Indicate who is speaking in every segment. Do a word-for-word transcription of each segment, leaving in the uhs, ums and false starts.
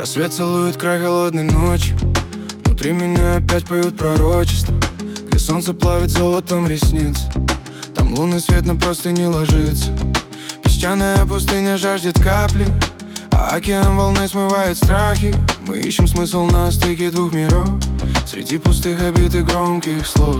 Speaker 1: Рассвет целует край холодной ночи. Внутри меня опять поют пророчества, где солнце плавит золотом ресниц. Там лунный свет на простыни ложится. Песчаная пустыня жаждет капли, а океан волной смывает страхи. Мы ищем смысл на стыке двух миров, среди пустых обид и громких слов.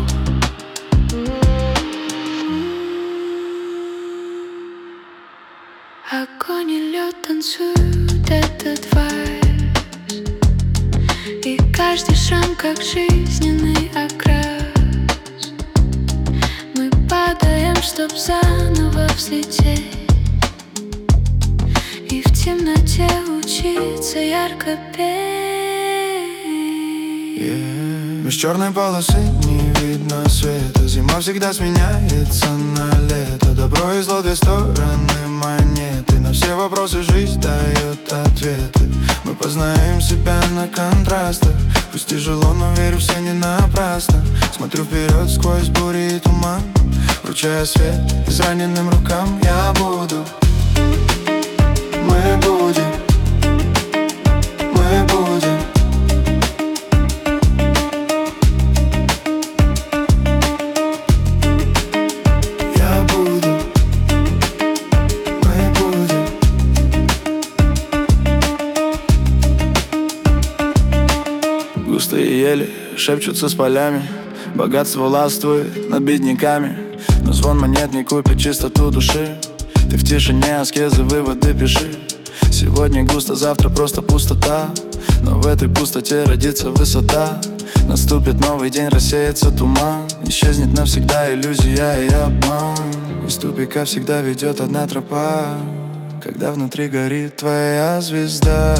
Speaker 2: Огонь и лед танцуют этот вальс, и каждый шрам как жизненный окрас. Мы падаем, чтоб заново взлететь, и в темноте учиться ярко петь.
Speaker 1: yeah. Без черной полосы не видно света. Зима всегда сменяется на лето. Добро и зло, две стороны монеты. На все вопросы жизнь дает ответы. Мы познаем себя на контрастах. Пусть тяжело, но верю, все не напрасно. Смотрю вперед сквозь бури и туман, вручая свет израненным рукам. Я буду, мы будем, мы будем. Я буду, мы будем. Густые ели шепчутся с полями, богатство властвует над бедняками. Но звон монет не купит чистоту души. Ты в тишине аскезы, выводы пиши. Сегодня густо, завтра просто пустота, но в этой пустоте родится высота. Наступит новый день, рассеется туман, исчезнет навсегда иллюзия и обман. Из тупика всегда ведет одна тропа, когда внутри горит твоя звезда.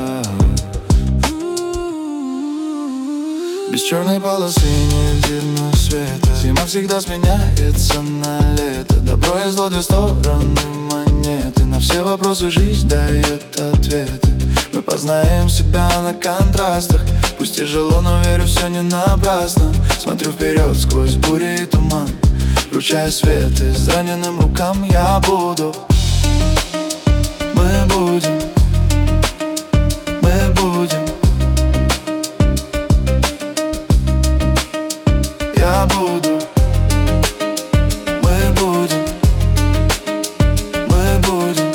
Speaker 1: Без черной полосы не видно света. Зима всегда сменяется на лето. Добро и зло, две стороны монеты. На все вопросы жизнь дает ответы. Мы познаем себя на контрастах. Пусть тяжело, но верю, все не напрасно. Смотрю вперед сквозь бури и туман, вручая свет израненным рукам. Я буду, мы будем, мы будем. Я буду, мы будем, мы будем.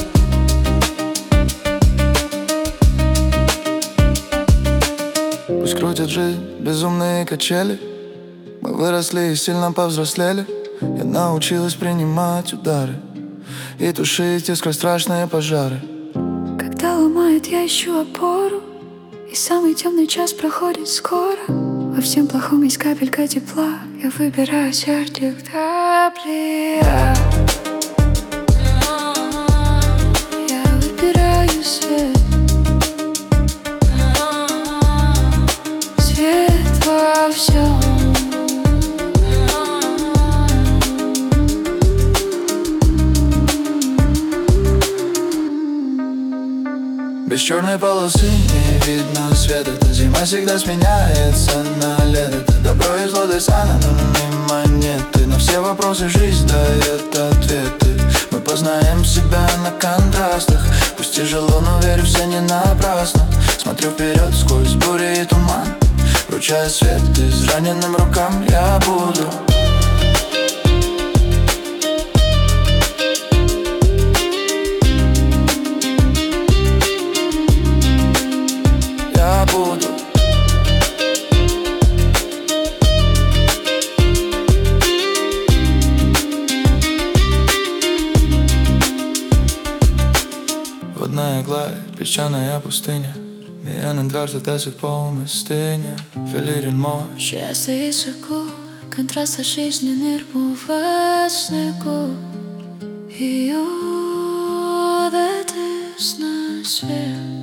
Speaker 1: Пусть крутят жизнь безумные качели. Мы выросли и сильно повзрослели. Я научилась принимать удары и тушить искрой страшные пожары.
Speaker 2: Когда ломает, я ищу опору, и самый темный час проходит скоро. Во всем плохом есть капелька тепла. Я выбираю сердце капли. Я выбираю свет, свет во всем.
Speaker 1: Без черной полосы не видно света. Эта зима всегда сменяется на лето. Добро и зло, две стороны монеты. На все вопросы жизнь дает ответы. Мы познаем себя на контрастах. Пусть тяжело, но верю, все не напрасно. Смотрю вперед сквозь бури и туман, вручая свет израненным рукам. Я буду, я буду. Водная гладь, песчаная пустыня. Миян дважды тесит по мистине. Филирен мощь.
Speaker 2: Часто исаку, контраста жизненный рву снегу. И удатись на свет.